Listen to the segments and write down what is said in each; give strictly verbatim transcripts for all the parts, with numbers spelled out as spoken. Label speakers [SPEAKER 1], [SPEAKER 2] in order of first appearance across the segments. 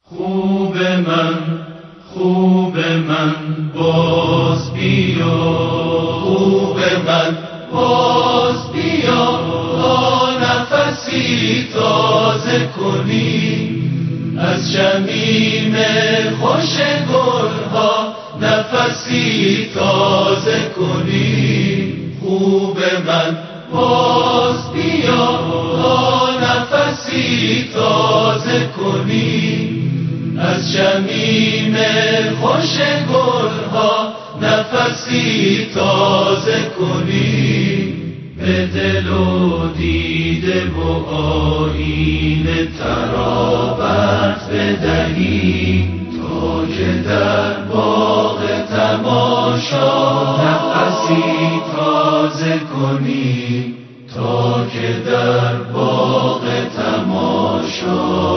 [SPEAKER 1] خوب من خوب من باز بیا، خوب من باز بیا، تا نفسی تازه کنی از شمیم خوش گلها، نفسی تازه کنی. خوب من باز بیا، تا نفسی تازه کنی از شمیم خوش گلها، نفسی تازه کنی. به دل و دیده و آیین ترابت بدهی، تا که در باغ تماشا نفسی تازه کنی، تا که در باغ تماشا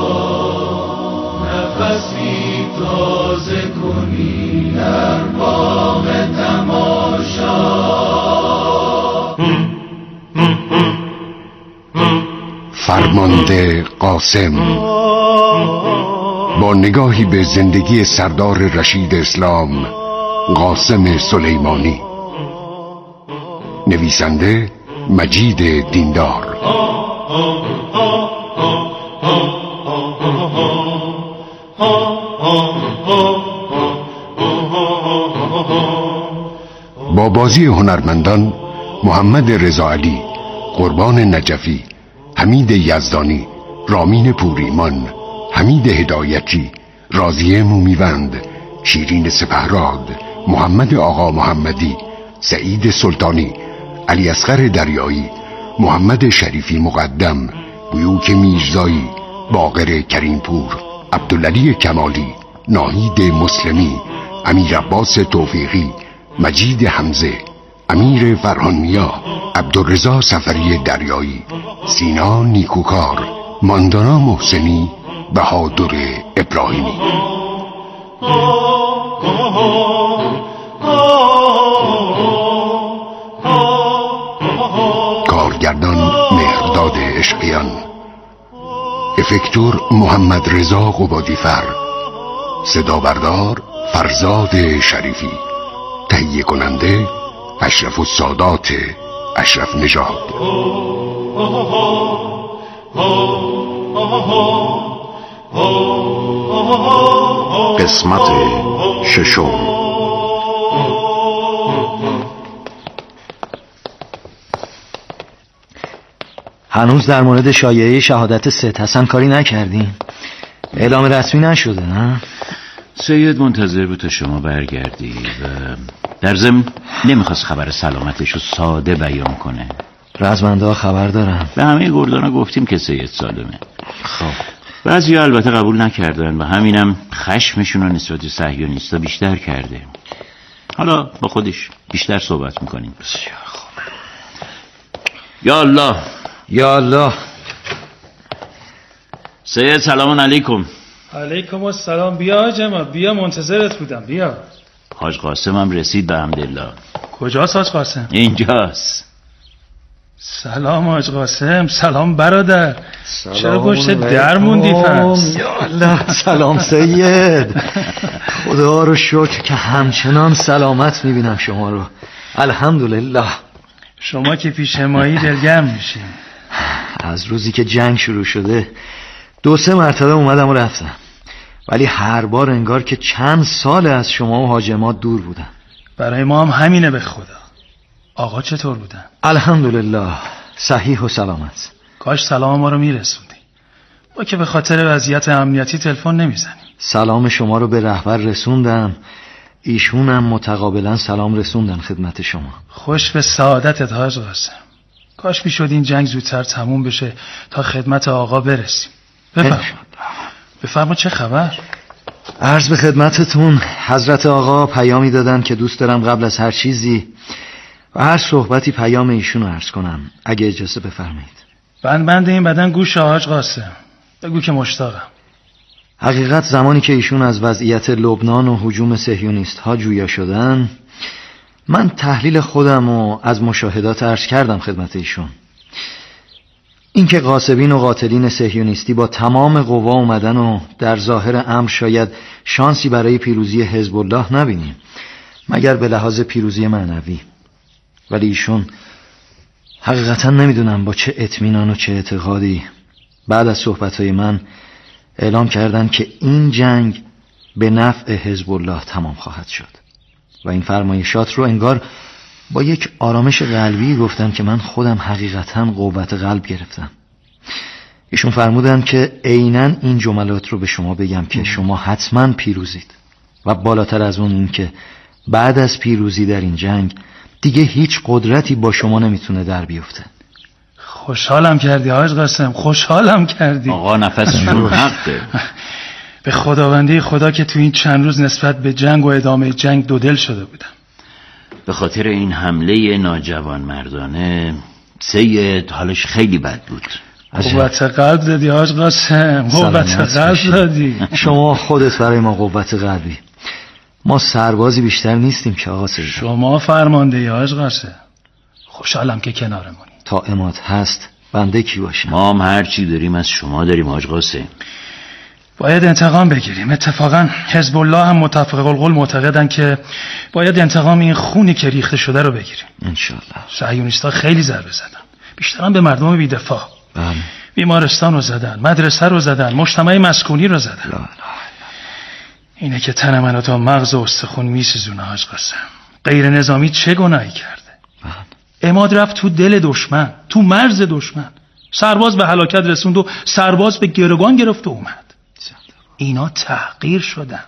[SPEAKER 1] نفسی تازه کنی، در باغ تماشا.
[SPEAKER 2] فرمانده قاسم با نگاهی به زندگی سردار رشید اسلام قاسم سلیمانی. نویسنده مجید دیندار. با بازی هنرمندان محمد رضا علی، قربان نجفی، حمید یزدانی، رامین پوریمان، حمید هدایتی، راضیه مومیوند، شیرین سپهراد، محمد آقا محمدی، سعید سلطانی، علی اصغر دریایی، محمد شریفی مقدم، بیوک میرزایی، باقر کریمپور، عبدالعلی کمالی، ناهید مسلمی، امیر عباس توفیقی، مجید حمزه، امیر فرهانمیا، عبدالرضا سفری دریایی، سینا نیکوکار، ماندانا محسنی، بهادر ابراهیمی. کارگردان مهرداد عشقیان، افکتور محمد رضا قبادیفر، صدا بردار فرزاد شریفی، تهیه کننده اشرف السادات اشرف نژاد. قسمت ششم.
[SPEAKER 3] هنوز در مورد شایعه شهادت سید حسن کاری نکردین؟ اعلام رسمی نشده نه؟
[SPEAKER 4] سید منتظر بود تا شما برگردی و در ضمن نمیخواست خبر سلامتش رو ساده بیان کنه.
[SPEAKER 3] رزمنده ها خبر دارن؟
[SPEAKER 4] به همه گردان ها گفتیم که سید سالمه.
[SPEAKER 3] خب
[SPEAKER 4] بعضی ها البته قبول نکردن و همینم خشمشون رو نسبت صهیونیستا بیشتر کرده. حالا با خودش بیشتر صحبت میکنیم.
[SPEAKER 3] بسیار خوب.
[SPEAKER 4] یا الله
[SPEAKER 3] یا الله.
[SPEAKER 4] سید سلام علیکم.
[SPEAKER 5] علیکم السلام. بیا جماعت بیا، منتظرت بودم. بیا.
[SPEAKER 4] حاج قاسم هم رسید به حمدالله.
[SPEAKER 5] کجاست حاج قاسم؟
[SPEAKER 4] اینجاست.
[SPEAKER 5] سلام حاج قاسم. سلام برادر.
[SPEAKER 3] سلام.
[SPEAKER 5] چرا پشت در موندی پس؟
[SPEAKER 3] یا الله. سلام سید. خدا رو شکر که همچنان سلامت میبینم شما رو. الحمدلله.
[SPEAKER 5] شما که پیش مایی دلگرم میشین.
[SPEAKER 3] از روزی که جنگ شروع شده دو سه مرتبه اومدم و رفتم، ولی هر بار انگار که چند سال از شما و حاج عماد دور بودم.
[SPEAKER 5] برای ما هم همینه به خدا. آقا چطور بودن؟
[SPEAKER 3] الحمدلله صحیح و سلامت.
[SPEAKER 5] کاش سلام ما رو میرسوندی. ما که به خاطر وضعیت امنیتی تلفن نمیزنیم.
[SPEAKER 3] سلام شما رو به رهبر رسوندم، ایشونم متقابلا سلام رسوندن خدمت شما.
[SPEAKER 5] خوش به سعادتت حاج قاسم. کاش میشد این جنگ زودتر تموم بشه تا خدمت آقا برسیم. بفرما بفرما چه خبر؟
[SPEAKER 3] عرض به خدمتتون حضرت آقا پیامی دادن که دوست دارم قبل از هر چیزی و هر صحبتی پیام ایشون رو عرض کنم، اگه اجازه بفرمایید.
[SPEAKER 5] بند بند این بدن گوش حاج قاسم، بگو که مشتاقم.
[SPEAKER 3] حقیقت زمانی که ایشون از وضعیت لبنان و هجوم صهیونیست ها جویا شدن، من تحلیل خودم و از مشاهدات عرض کردم خدمت ایشون. اینکه غاصبین و قاتلین صهیونیستی با تمام قوا اومدن و در ظاهر امر شاید شانسی برای پیروزی حزب الله نبینیم مگر به لحاظ پیروزی معنوی، ولی ایشون حقیقتا نمیدونم با چه اطمینان و چه اعتقادی بعد از صحبتهای من اعلام کردن که این جنگ به نفع حزب الله تمام خواهد شد و این فرمایشات رو انگار با یک آرامش قلبی گفتن که من خودم حقیقتا قوت قلب گرفتم. ایشون فرمودن که عیناً این جملات رو به شما بگم که شما حتما پیروزید و بالاتر از اون این که بعد از پیروزی در این جنگ دیگه هیچ قدرتی با شما نمیتونه در بیفته.
[SPEAKER 5] خوشحالم کردی حاج قاسم، خوشحالم کردی.
[SPEAKER 4] آقا نفسشون حقه.
[SPEAKER 5] به خداوندی خدا که تو این چند روز نسبت به جنگ و ادامه جنگ دو دل شده بودم.
[SPEAKER 4] به خاطر این حمله ناجوان مردانه سید حالش خیلی بد بود.
[SPEAKER 5] قوت قلب دادی حاج قاسم، قوت قلب دادی.
[SPEAKER 3] شما خودت برای ما قوت قلبی. ما سربازی بیشتر نیستیم که آقا سید.
[SPEAKER 5] شما فرمانده ی حاج قاسم. خوشحالم که کنارمونی.
[SPEAKER 3] تا اماد هست بنده کی باشم؟
[SPEAKER 4] ما هم هر چی داریم از شما داریم حاج قاسم.
[SPEAKER 5] باید انتقام بگیریم. اتفاقا حزب الله هم متفق القول معتقدن که باید انتقام این خونی که ریخته شده رو بگیریم.
[SPEAKER 3] انشالله.
[SPEAKER 5] صهیونیست‌ها خیلی ضربه زدن، بیشترم به مردم بی‌دفاع.
[SPEAKER 3] بله.
[SPEAKER 5] بیمارستان رو زدن، مدرسه رو زدن، مجتمع مسکونی رو زدن.
[SPEAKER 3] لا لا.
[SPEAKER 5] اینه که تن منو تا مغز و استخون میسوزونه حاج قاسم. غیر نظامی چه گناهی کرده؟
[SPEAKER 3] بله.
[SPEAKER 5] عماد رفت تو دل دشمن، تو مرز دشمن، سرباز به هلاکت رسوند و سرباز به گروگان گرفت و اومد. اینا تحقیر شدن.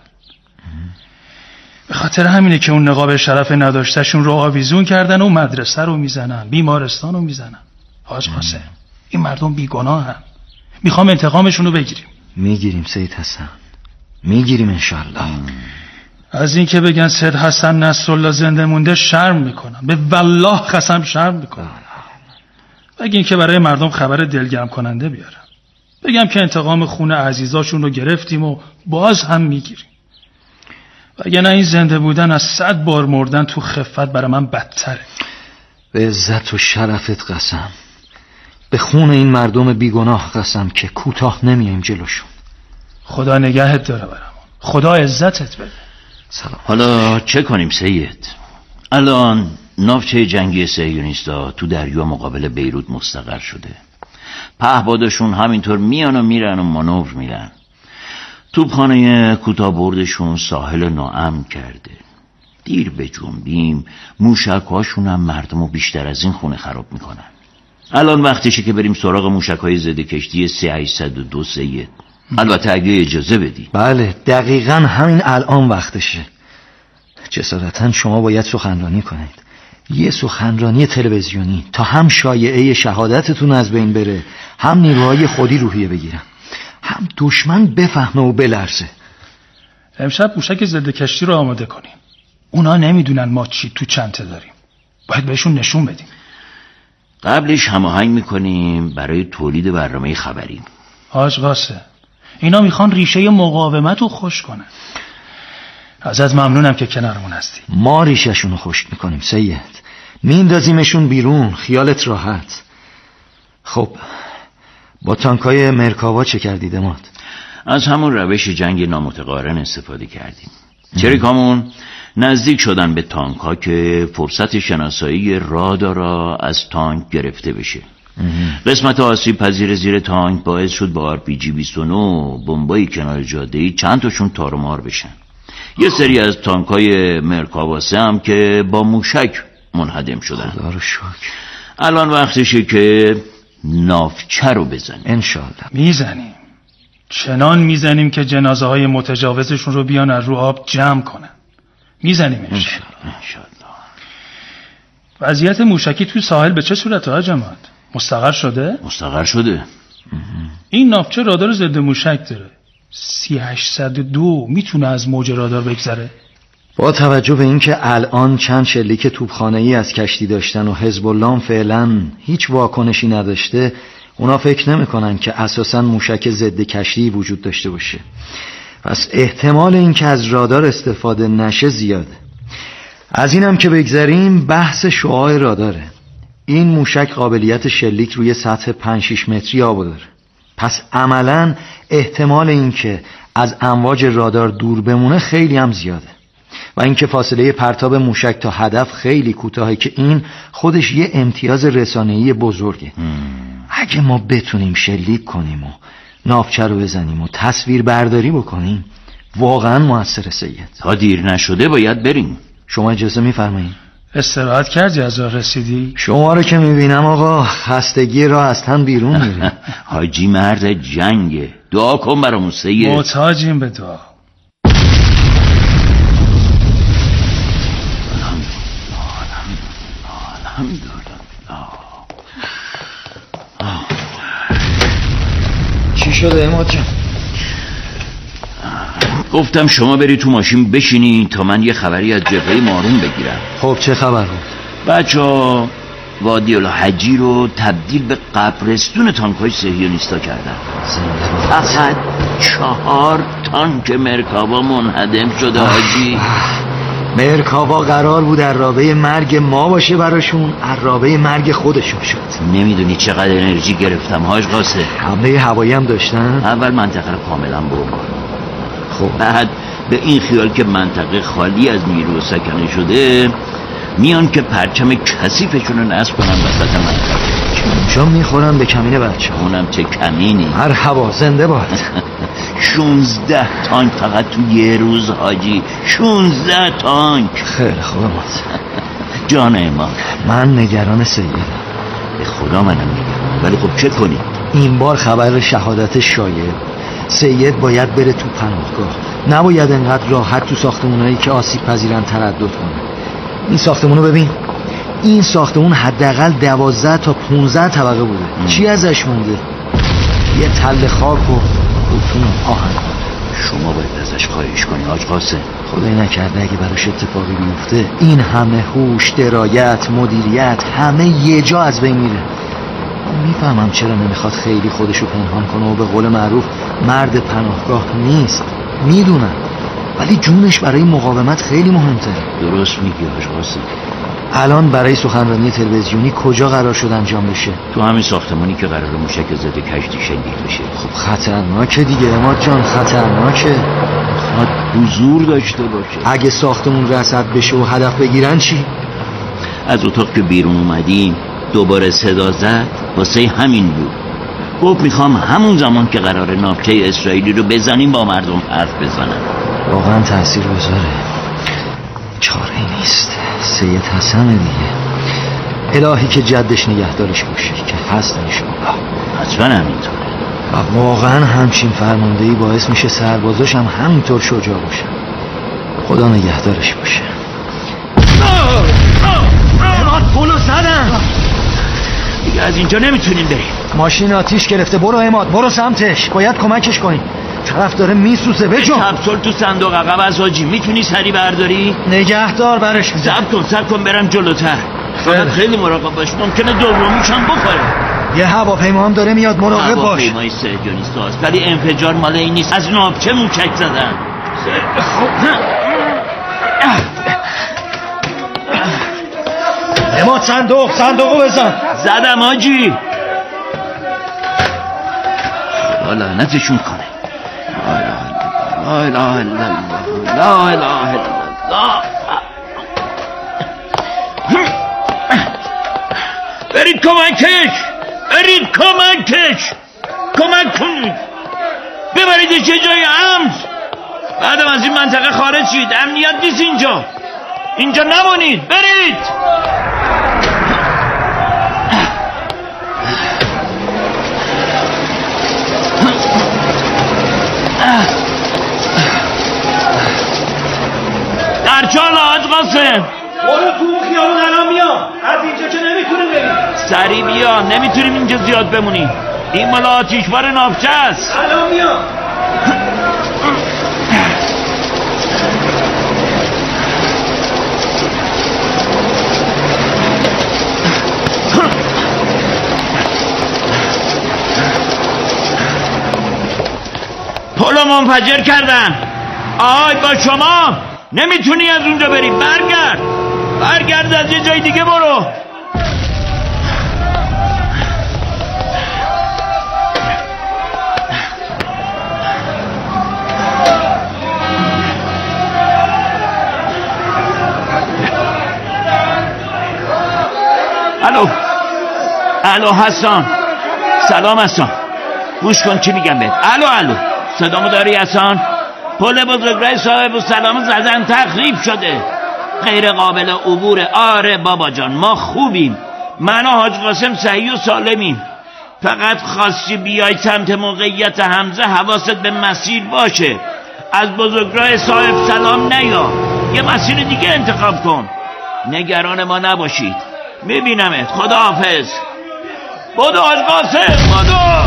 [SPEAKER 5] به خاطر همینه که اون نقاب شرف نداشتشون رو آویزون کردن و مدرسه رو میزنن، بیمارستان رو میزنن. حاج قاسم این مردم بیگناه هم. میخوام انتقامشون رو بگیریم.
[SPEAKER 3] میگیریم سید حسن، میگیریم انشالله.
[SPEAKER 5] از این که بگن سید حسن نصرالله زنده مونده شرم میکنم، به والله قسم شرم میکنم. بگین که برای مردم خبر دلگرم کننده بیارم، بگم که انتقام خون عزیزاشون رو گرفتیم و باز هم میگیریم. وگرنه این زنده بودن از صد بار مردن تو خفت برای من بدتره.
[SPEAKER 3] به عزت و شرفت قسم، به خون این مردم بیگناه قسم که کوتاه نمیایم جلوشون.
[SPEAKER 5] خدا نگهت داره برامون، خدا عزتت بده.
[SPEAKER 3] سلام.
[SPEAKER 4] حالا چه کنیم سید؟ الان ناوچه جنگی صهیونیستا تو دریا مقابل بیروت مستقر شده. پهپادشون همینطور میان و میرن و مانور میرن. توپخانه کوتاه بردشون ساحل ناامن کرده. دیر به جنبیم موشک‌هاشون هم مردمو بیشتر از این خونه خراب میکنن. الان وقتشه که بریم سراغ موشک‌های ضد کشتی سه هشتصد و دو سید. البته اگه اجازه بدی.
[SPEAKER 3] بله دقیقاً همین الان وقتشه. جسارتاً شما باید سخنرانی کنید، یه سخنرانی تلویزیونی، تا هم شایعه شهادتتون از بین بره، هم نیروهای خودی روحیه بگیرن، هم دشمن بفهمه و بلرزه.
[SPEAKER 5] امشب موشک ضد کشتی رو آماده کنیم. اونا نمیدونن ما چی تو چنته داریم، باید بهشون نشون بدیم.
[SPEAKER 4] قبلش هماهنگ میکنیم برای تولید برنامه خبری.
[SPEAKER 5] حاج قاسم اینا میخوان ریشه مقاومت رو خشک کنن. ازت ممنونم که کنارمون هستی.
[SPEAKER 3] ما ریشهشون رو خشک میکنیم سید، میندازیمشون بیرون، خیالت راحت. خب با تانکای مرکاوا چه کردید اماد؟
[SPEAKER 4] از همون روش جنگ نامتقارن استفاده کردیم. چریکامون نزدیک شدن به تانک ها که فرصت شناسایی رادارا از تانک گرفته بشه. قسمت آسیب پذیر زیر تانک باعث شد با آر پی جی بیست و نه بمبای کنار جاده‌ای چند تاشون تارمار بشن. یه سری از تانک های مرکاواسه هم که با موشک منهدم شدن.
[SPEAKER 3] خدا رو شکر.
[SPEAKER 4] الان وقتشه که ناوچه رو بزنیم.
[SPEAKER 3] انشالله.
[SPEAKER 5] میزنیم، چنان میزنیم که جنازه های متجاوزشون رو بیان از رو آب جمع کنن. میزنیم انشالله.
[SPEAKER 4] انشالله.
[SPEAKER 5] وضعیت موشکی توی ساحل به چه صورته ها جماعت؟ مستقر شده؟
[SPEAKER 4] مستقر شده.
[SPEAKER 5] این ناوچه رادار ضد موشک داره. سی هشتصد و دو میتونه از موج رادار بگذره؟
[SPEAKER 3] با توجه به اینکه الان چند شلیک توپخانه‌ای از کشتی داشتن و حزب الله فعلا هیچ واکنشی نداشته، اونا فکر نمی‌کنن که اساساً موشک ضد کشتی وجود داشته باشه. پس احتمال اینکه از رادار استفاده نشه زیاده. از اینم که بگذریم، بحث شعاع راداره. این موشک قابلیت شلیک روی سطح پنج شش متری آب داره. پس عملاً احتمال این که از امواج رادار دور بمونه خیلی هم زیاده و اینکه فاصله پرتاب موشک تا هدف خیلی کوتاهه که این خودش یه امتیاز رسانه‌ای بزرگه. مم. اگه ما بتونیم شلیک کنیم و ناوچه رو بزنیم و تصویر برداری بکنیم واقعا موثر سید.
[SPEAKER 4] تا دیر نشده باید بریم.
[SPEAKER 3] شما اجازه میفرمایید؟
[SPEAKER 5] استراحت کردی از راه رسیدی؟
[SPEAKER 3] شما رو که میبینم آقا خستگی راه از تن بیرون میره.
[SPEAKER 4] حاجی مرد جنگه، دعا کن برامون سید.
[SPEAKER 5] محتاجیم به دعا.
[SPEAKER 3] چی شده اماد جان؟
[SPEAKER 4] گفتم شما بری تو ماشین بشینی تا من یه خبری از جبهه مارون بگیرم.
[SPEAKER 3] خب چه خبر بود؟
[SPEAKER 4] بچه ها وادی الحجی رو تبدیل به قبرستون تانک‌های صهیونیستا کردن. فقط چهار تانک مرکابا منهدم شده حاجی.
[SPEAKER 3] مرکابا قرار بود عرابه مرگ ما باشه براشون، عرابه مرگ خودشون شد.
[SPEAKER 4] نمیدونی چقدر انرژی گرفتم حاج قاسم.
[SPEAKER 3] حمله هوایی هم داشتن؟
[SPEAKER 4] اول منطقه رو کاملا بمبار،
[SPEAKER 3] خب
[SPEAKER 4] بعد به این خیال که منطقه خالی از نیرو سکنه شده میان که پرچم کثیفشون رو نصب کنن وسط منطقه.
[SPEAKER 3] اونجا میخورن به کمین بچه.
[SPEAKER 4] اونم چه کمینی.
[SPEAKER 3] مرحبا زنده باد.
[SPEAKER 4] شونزده تانک فقط تو یه روز حاجی. شونزده تانک.
[SPEAKER 3] خیلی خوبه مات.
[SPEAKER 4] جان امام
[SPEAKER 3] من نگران سیدم.
[SPEAKER 4] به خدا منم نگران، ولی خب چه کنیم؟
[SPEAKER 3] این بار خبر شهادت شایع. سید باید بره تو پناهگاه، نباید انقدر راحت تو ساختمونایی که آسیب پذیرن تردد کنه. این ساختمونو ببین، این ساختمون حداقل دوازده تا پونزده طبقه بوده. ام. چی ازش مونده؟ یه تله خاک و بوتون آهن.
[SPEAKER 4] شما باید ازش خواهش کنی حاج قاسم.
[SPEAKER 3] خدای نکرده اگه براش اتفاقی بیفته این همه هوش، درایت، مدیریت همه یه جا از بین میره. میفهمم چرا نمیخواد خیلی خودشو پنهان کنه و به قول معروف مرد پناهگاه نیست. میدونم، ولی جونش برای مقاومت خیلی مهمتره.
[SPEAKER 4] درست میگی حاج قاسم.
[SPEAKER 3] الان برای سخنرانی تلویزیونی کجا قرار شد انجام بشه؟
[SPEAKER 4] تو همین ساختمانی که قرار موشک ضد کشتی شلیک بشه.
[SPEAKER 3] خب خطرناکه دیگه اماد جان، خطرناکه.
[SPEAKER 4] خواهد حضور داشته باشه.
[SPEAKER 3] اگه ساختمون رصد بشه و هدف بگیرن چی؟
[SPEAKER 4] از اتاق که بیرون اومدیم دوباره صدا زد، واسه همین بود. گفت میخوام همون زمان که قرار ناوچه اسرائیلی رو بزنیم با مردم حرف بزنم.
[SPEAKER 3] واقعا تأثیر گذاره. چاره نیست. سید حسن دیگه. الهی که جدش نگهدارش باشه که هست انشاءالله.
[SPEAKER 4] حتما همینطوره.
[SPEAKER 3] و واقعا همچین فرماندهی باعث میشه سربازاش هم همینطور شجاع باشه. خدا نگهدارش باشه. اماد گلو زدن.
[SPEAKER 4] دیگه از اینجا نمیتونیم بریم.
[SPEAKER 3] ماشین آتیش گرفته. برو اماد، برو سمتش. باید کمکش کنیم. طرف داره میسوسه. بجو.
[SPEAKER 4] کپسول تو صندوق عقب از حاجی. میتونی سری برداری؟
[SPEAKER 3] نگهدار برش.
[SPEAKER 4] صبر کن صبر کن برم جلوتر. فقط خیلی مراقب باش، ممکنه دومیش هم بخوره.
[SPEAKER 3] یه هواپیما هم داره میاد، مراقب باش.
[SPEAKER 4] هواپیمای صهیونیست هست ولی انفجار مال این نیست. از ناوچه موشک زدن.
[SPEAKER 3] اماد صندوق صندوقو بزن.
[SPEAKER 4] زدم حاجی. خدا لعنتشون کنه. لا اله الا الله، لا اله الا الله. برید کمکش، برید کمکش، کمک کنید، ببریدش یه جای امن. بعدم از این منطقه خارج شید. امنیت نیست اینجا، اینجا نمونید، برید. در چال حاج قاسم.
[SPEAKER 5] برو تو اون خیابون الان میام. از اینجا که نمیتونیم بریم.
[SPEAKER 4] سریع بیا، نمیتونیم اینجا زیاد بمونیم. این مال آتیشبار ناوچه است.
[SPEAKER 5] الان میام.
[SPEAKER 4] پلو منفجر کردن. آی با شما نمیتونی از اونجا بری. برگرد برگرد از یه جای دیگه برو. الو حسان، سلام حسان، گوش کن چی میگم بهت. الو الو صدامو داری حسان؟ پل بزرگراه صاحب السلام زدن، تخریب شده، غیر قابل عبوره. آره بابا جان ما خوبیم، من و حاج قاسم صحیح و سالمیم، فقط خواستی بیای سمت موقعیت حمزه حواست به مسیر باشه، از بزرگراه صاحب سلام نیا، یه مسیر دیگه انتخاب کن. نگران ما نباشید، میبینمت، خداحافظ. بدو حاج قاسم، بدو.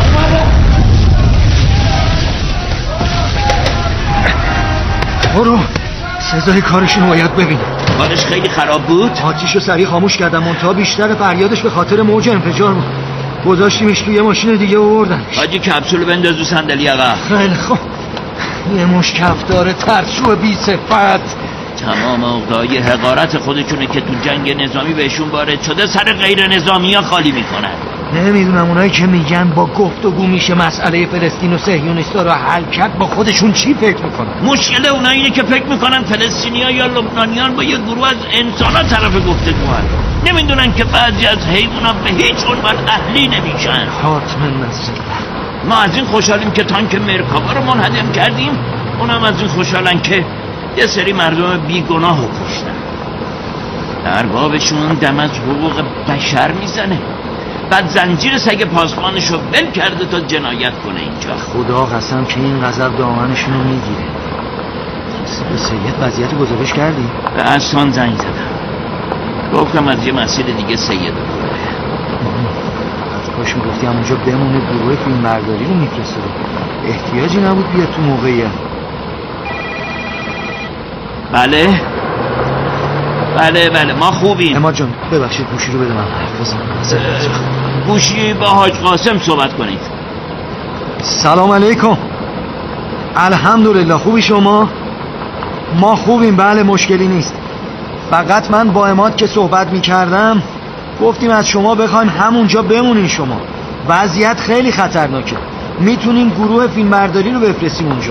[SPEAKER 3] برو، سزای کارشون باید ببین.
[SPEAKER 4] کارش خیلی خراب بود.
[SPEAKER 3] آتیشو سریع خاموش کردم، منتها بیشتر فریادش به خاطر موج انفجار بود. گذاشتیمش توی یه ماشین دیگه آوردن.
[SPEAKER 4] حاجی کپسول بنداز رو صندلی عقب.
[SPEAKER 3] خیلی خوب. یه مش کفدار ترسو بی صفت.
[SPEAKER 4] تمام عقده‌های حقارت خودشونه که تو جنگ نظامی بهشون وارد شده سر غیر نظامی ها خالی میکنن.
[SPEAKER 3] نمیدونم اونایی که میگن با گفتگو میشه مسئله فلسطین و صهیونیستا رو حل کرد با خودشون چی فکر میکنن؟
[SPEAKER 4] مشکل اونا اینه که فکر میکنن فلسطینیا یا لبنانیان با یه گروه از انسانا طرف گفتگو هست. نمیدونن که بعضی از حیونا به هیچ عنوان اهلی نمیشن.
[SPEAKER 3] حتما نزل.
[SPEAKER 4] ما از این خوشحالیم که تانک مرکاوا رو منهدم کردیم، اونم از این خوشحالن که یه سری مردم بیگناه رو کشتن. اربابشون دم از حقوق بشر میزنه، بعد زنجیر سگ پاسبانش رو بل کرده تا جنایت کنه اینجا.
[SPEAKER 3] خدا قسم که این غضب دامنشون رو میگیره. به سید وضعیت گزارش کردی؟
[SPEAKER 4] به حسان زنگ زدم، گفتم از یه مسیر دیگه سید رو بره.
[SPEAKER 3] از کاش میگفتی همونجا بمونه، گروه فیلم برداری رو میفرستاده، احتیاجی نبود بیاد تو موقعیت.
[SPEAKER 4] بله بله بله ما خوبیم.
[SPEAKER 3] اما جان ببخشید گوشی رو بده من حرف بزنم.
[SPEAKER 4] گوشی با حاج قاسم صحبت کنید.
[SPEAKER 3] سلام علیکم. الحمدلله، خوبی شما؟ ما خوبیم، بله مشکلی نیست. فقط من با عماد که صحبت میکردم گفتیم از شما بخوایم همونجا بمونین. شما وضعیت خیلی خطرناکه، میتونیم گروه فیلمبرداری رو بفرستیم اونجا.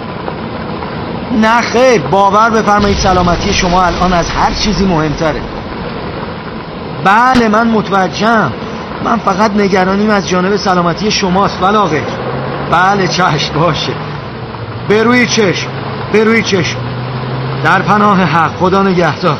[SPEAKER 3] نه خیر، باور بفرمایید سلامتی شما الان از هر چیزی مهمتره. بله من متوجهم، من فقط نگرانیم از جانب سلامتی شماست ولا غیر. بله چشم باشه، بروی چشم بروی چشم. در پناه حق، خدا نگهدار.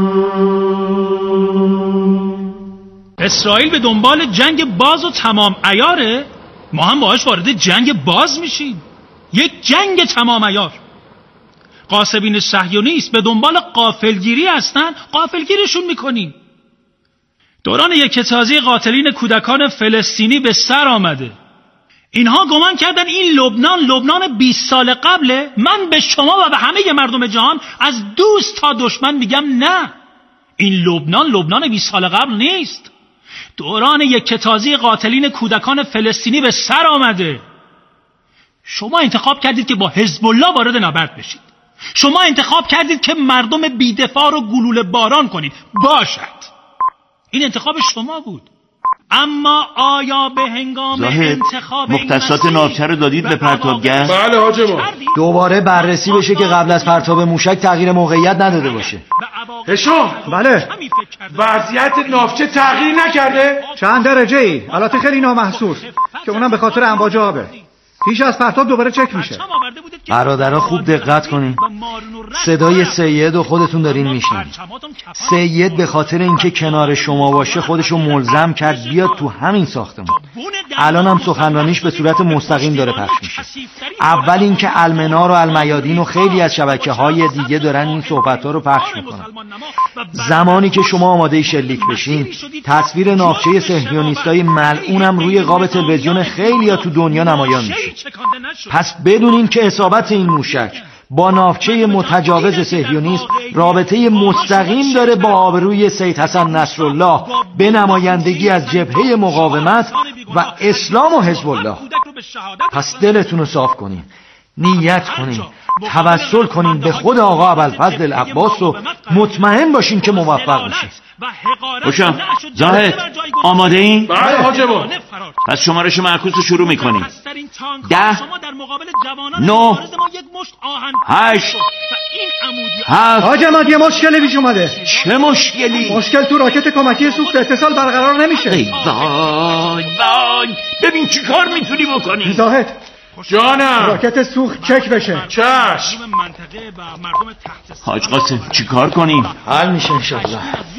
[SPEAKER 5] اسرائیل به دنبال جنگ باز و تمام عیاره، ما هم باهاش وارد جنگ باز میشیم، یک جنگ تمام عیار. قاسبین صهیونیست به دنبال غافلگیری هستن، غافلگیرشون میکنیم. دوران یکتازی قاتلین کودکان فلسطینی به سر آمده. اینها گمان کردن این لبنان لبنان بیست سال قبله. من به شما و به همه مردم جهان از دوست تا دشمن میگم نه، این لبنان لبنان بیست سال قبل نیست. دوران یکتازی قاتلین کودکان فلسطینی به سر آمده. شما انتخاب کردید که با حزب الله وارد نبرد بشید. شما انتخاب کردید که مردم بی‌دفاع رو گلوله باران کنید. باشد، این انتخاب شما بود. اما آیا به هنگام انتخاب
[SPEAKER 4] مختصات ناوچه رو دادید به پرتابگر؟
[SPEAKER 6] بله حاج ما.
[SPEAKER 3] دوباره بررسی بشه که قبل از پرتاب موشک تغییر موقعیت نداده باشه.
[SPEAKER 6] هشام،
[SPEAKER 3] بله
[SPEAKER 6] وضعیت ناوچه تغییر نکرده؟
[SPEAKER 7] چند درجه ای؟ البته خیلی نامحسوس که اونم به خاطر امواج آبه. پیش از پرتاب دوباره چک میشه.
[SPEAKER 3] برادرها خوب دقت کنین، صدای سید و خودتون دارین میشنین. سید به خاطر اینکه کنار شما باشه خودشو ملزم کرد بیاد تو همین ساختمون. الان هم سخنرانیش به صورت مستقیم داره پخش میشه. اول اینکه المنار و المیادین و خیلی از شبکه‌های دیگه دارن این صحبت‌ها رو پخش میکنن. زمانی که شما آماده شلیک بشین، تصویر ناوچه صهیونیستای ملعونم روی قاب تلویزیون خیلیا تو دنیا نمایان میشه. پس بدونین که اصابت این موشک با ناوچه متجاوز صهیونیست رابطه مستقیم داره با آبروی سید حسن نصرالله به نمایندگی از جبهه مقاومت و اسلام و حزب الله. پس دلتون رو صاف کنین، نیت کنین، توسل کنین به خود آقا ابوالفضل العباس و مطمئن باشین که موفق میشین.
[SPEAKER 4] خوشم زاهد، آماده این؟
[SPEAKER 6] بله حاج ما.
[SPEAKER 4] پس شمارش معکوس رو شروع میکنیم. ده، نو، هشت، هفت.
[SPEAKER 7] حاج عماد یه مشکلی پیش اومده.
[SPEAKER 4] چه مشکلی؟
[SPEAKER 7] مشکل تو راکت کمکی سوخت، اتصال برقرار نمیشه.
[SPEAKER 4] ای وای وای، ببین چی کار میتونی بکنی.
[SPEAKER 7] زاهد
[SPEAKER 6] جانم،
[SPEAKER 7] راکت سوخت چک بشه.
[SPEAKER 6] چشم.
[SPEAKER 4] حاج قاسم چی کار کنیم؟
[SPEAKER 3] حل میشه انشالله.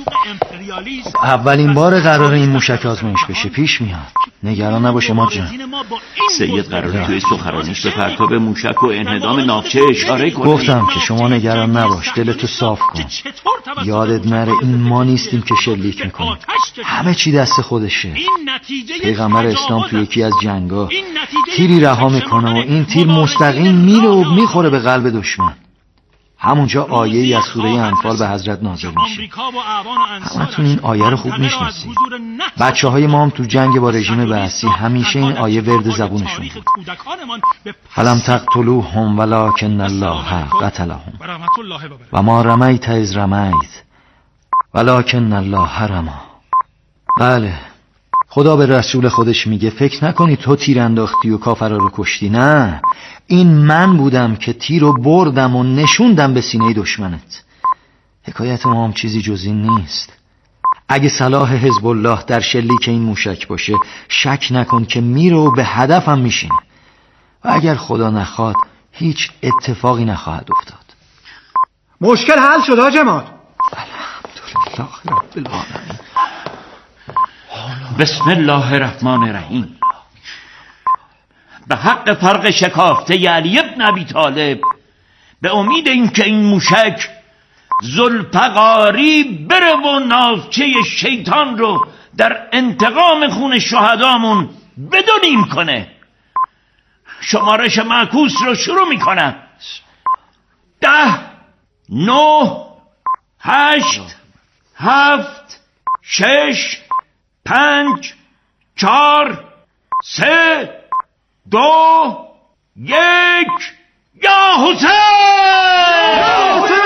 [SPEAKER 3] اولین بار قرار این موشک آزمایش بشه، پیش میاد. نگران نباشه ما جان.
[SPEAKER 4] سید قراره توی سخنرانیش به پرتاب موشک و انهدام ناوچه اشاره کنه.
[SPEAKER 3] گفتم که شما نگران نباش، دلتو صاف کن. یادت نره این ما نیستیم که شلیک میکنیم، همه چی دست خودشه. پیغمبر اسلام تو یکی از جنگا تیری رها میکنه و این تیر مستقیم میره و میخوره به قلب دشمن. همونجا آیه ای از سوره انفال به حضرت نازل میشه. همتون این آیه رو خوب میشناسید. بچه های ما هم تو جنگ با رژیم بعثی همیشه این آیه ورد زبونشون بود. فلم تقتلوهم ولکن الله قتلهم و ما رمیت اذ رمیت ولکن الله رمی. بله، خدا به رسول خودش میگه فکر نکنی تو تیر انداختی و کافرها رو کشتی. نه، این من بودم که تیر رو بردم و نشوندم به سینه دشمنت. حکایت ما هم چیزی جز این نیست. اگه صلاح حزب الله در شلیک این موشک باشه، شک نکن که میره و به هدفم میشینه و اگر خدا نخواد هیچ اتفاقی نخواهد افتاد.
[SPEAKER 7] مشکل حل شد حاج عماد.
[SPEAKER 3] الحمدلله رب العالمین.
[SPEAKER 4] بسم الله الرحمن الرحیم. به حق فرق شکافته علی ابن ابی طالب، به امید اینکه این موشک ذوالفقاری بره و ناوچه شیطان رو در انتقام خون شهدامون بدونیم کنه، شمارش معکوس رو شروع میکنم. ده، نه، هشت، هفت، شش، پنج، چار، سه، دو، یک. یا حسین! یا حسین!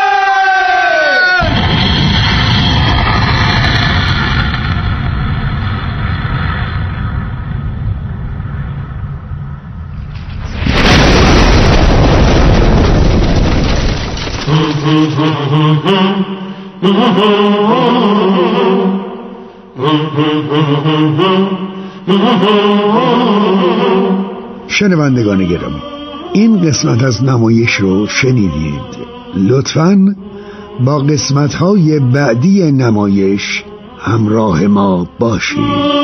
[SPEAKER 8] شنوندگان گرامی، این قسمت از نمایش رو شنیدید. لطفاً با قسمت‌های بعدی نمایش همراه ما باشید.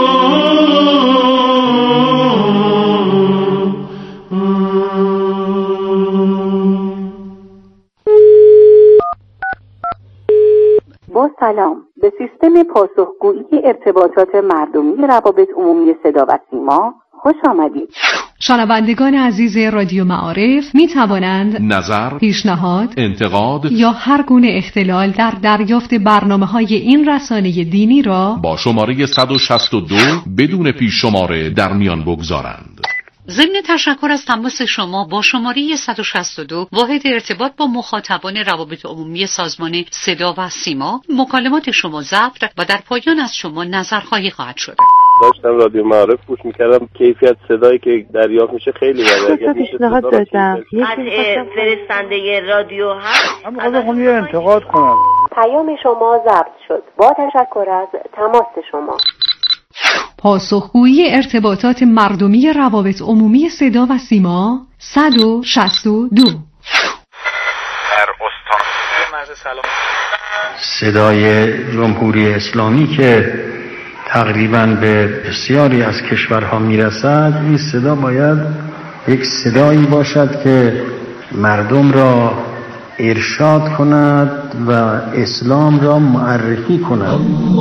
[SPEAKER 9] با سلام، به سیستم پاسخگویی ارتباطات مردمی روابط عمومی صدا و سیما خوش آمدید.
[SPEAKER 10] شنوندگان عزیز رادیو معارف می توانند
[SPEAKER 11] نظر،
[SPEAKER 10] پیشنهاد،
[SPEAKER 11] انتقاد
[SPEAKER 10] یا هر گونه اختلال در دریافت برنامه‌های این رسانه دینی را
[SPEAKER 11] با شماره صد و شصت و دو بدون پیش شماره در میان بگذارند.
[SPEAKER 12] ضمن تشکر از تماس شما با شماره صد و شصت و دو واحد ارتباط با مخاطبان روابط عمومی سازمان صدا و سیما، مکالمات شما ضبط و در پایان از شما نظرخواهی خواهد شد.
[SPEAKER 13] داشتم رادیو معارف گوش میکردم، کیفیت صدایی که دریافت میشه خیلی بده.
[SPEAKER 9] پیشنهاد دادم
[SPEAKER 14] از فرستنده رادیو هست.
[SPEAKER 15] من خواستم یه انتقاد کنم.
[SPEAKER 9] پیام شما ضبط شد. با تشکر از تماس شما.
[SPEAKER 10] پاسخگویی ارتباطات مردمی روابط عمومی صدا و سیما صد و شصت و دو.
[SPEAKER 16] در استان
[SPEAKER 3] صدای جمهوری اسلامی که تقریباً به بسیاری از کشورها میرسد، این صدا باید یک صدایی باشد که مردم را ارشاد کند و اسلام را معرفی کند.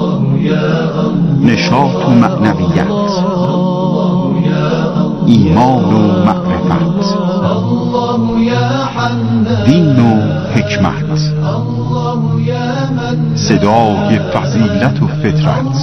[SPEAKER 17] نشاط و معنویت، ایمان و معرفت، دین و حکمت، صدای فضیلت و فطرت،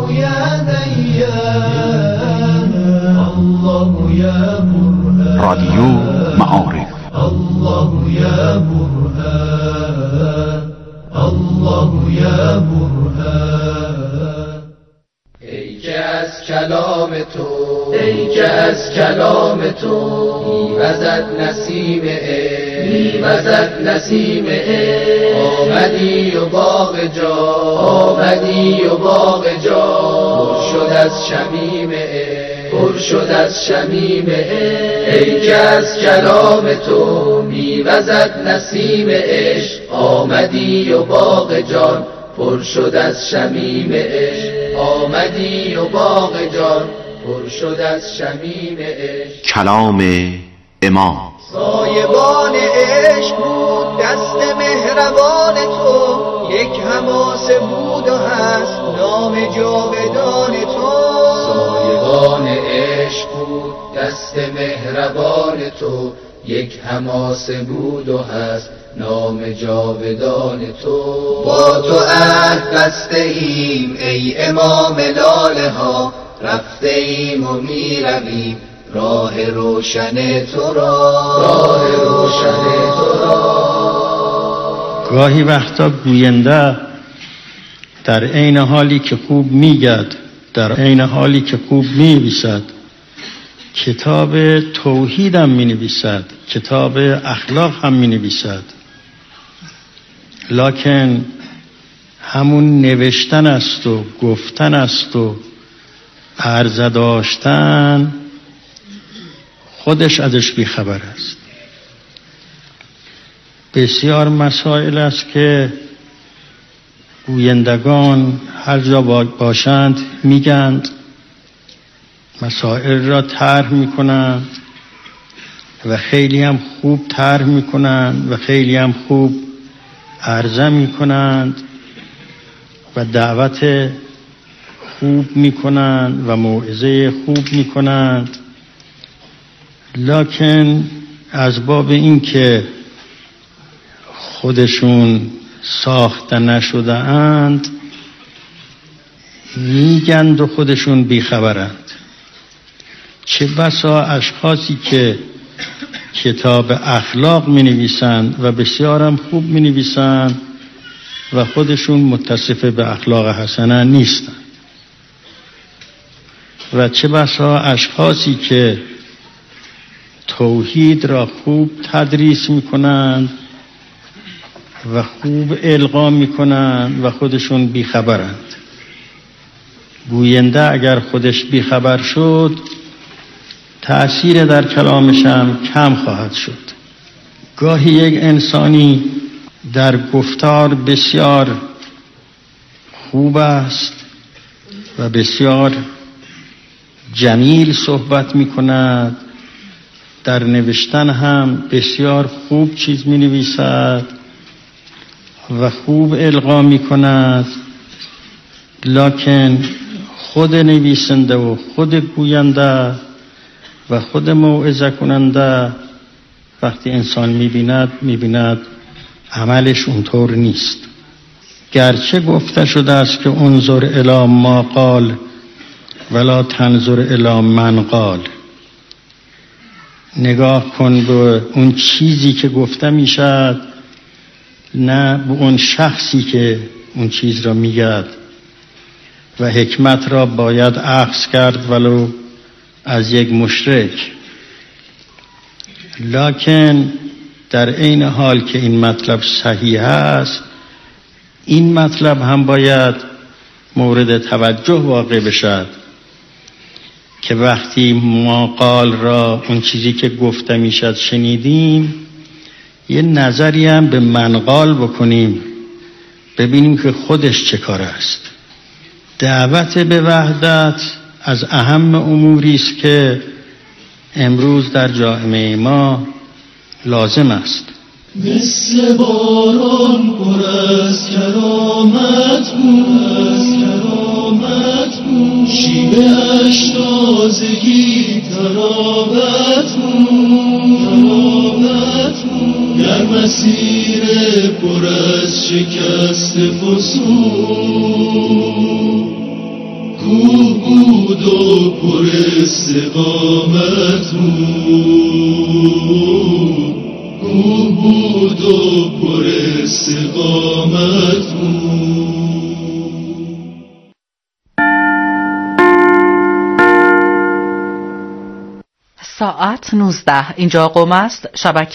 [SPEAKER 17] رادیو معارف.
[SPEAKER 1] الله یا برهان، الله یا برهان. ای که از کلام تو ای که از کلام تو میوزد نسیم عشق، میوزد نسیم عشق. آمدی و باغ جا، آمدی و باغ جا پر شد از شمیم عشق، پر شد از شمیم عشق. ای که از کلام تو میوزد نسیم عشق، آمدی و باغ جان پر شد از شمیم عشق. آمدی و باغ جان پر شد از شمیم عشق.
[SPEAKER 18] کلام امام.
[SPEAKER 1] سایبان عشق بود دست مهربان تو، یک حماسه بود و هست نام جاودان تو. سایبان عشق بود دست مهربان تو، یک حماسه بود و هست نام جاودان تو. با تو عهد بسته ایم ای امام لاله ها، رفته ایم و می رویم راه روشن تو را، راه روشن تو را.
[SPEAKER 19] گاهی وقتا گوینده در عین حالی که خوب میگد، در عین حالی که خوب می‌نویسد، کتاب توحید هم می‌نویسد، کتاب اخلاق هم می‌نویسد، لکن همون نوشتن است و گفتن است و عرضه داشتن خودش ازش بیخبر است. بسیار مسائل است که گویندگان هر جا باشند میگند، مسائل را طرح میکنند و خیلی هم خوب طرح میکنند و خیلی هم خوب عرضه میکنند و دعوت خوب میکنند و موعظه خوب میکنند، لکن از باب این که خودشون ساخته نشده اند میگند و خودشون بیخبرند. چه بسا اشخاصی که کتاب اخلاق می نویسند و بسیارم خوب می نویسند و خودشون متصف به اخلاق حسنه نیستند، و چه بسا اشخاصی که توحید را خوب تدریس می کنند و خوب القا می کنند و خودشون بیخبرند. گوینده اگر خودش بیخبر شد تأثیر در کلامش هم کم خواهد شد. گاهی یک انسانی در گفتار بسیار خوب است و بسیار جمیل صحبت می کند، در نوشتن هم بسیار خوب چیز می نویسد و خوب القا می کند، لکن خود نویسنده و خود گوینده و خود موعظه کننده وقتی انسان میبیند میبیند عملش اونطور نیست. گرچه گفته شده است که انظر الی ما قال ولا تنظر الی من قال، نگاه کن به اون چیزی که گفته میشد، نه به اون شخصی که اون چیز را میگد، و حکمت را باید اخذ کرد ولو از یک مشرک. لکن در عین حال که این مطلب صحیح است، این مطلب هم باید مورد توجه واقع بشد که وقتی ما قال را، اون چیزی که گفته میشد شنیدیم، یه نظری هم به من قال بکنیم، ببینیم که خودش چه کار است. دعوت به وحدت از اهم اموری است که امروز در جامعه ما لازم است.
[SPEAKER 1] مثل باران پر از کرامت بود، از کرامت بود، شیوه اش تازگی تراوت بود، تراوت بود، در مسیر پر از شکست فسون، کوه بود و پر استقامت بود، کوه بود و پر استقامت بود.
[SPEAKER 20] ساعت نوزده. اینجا قم است. شبکه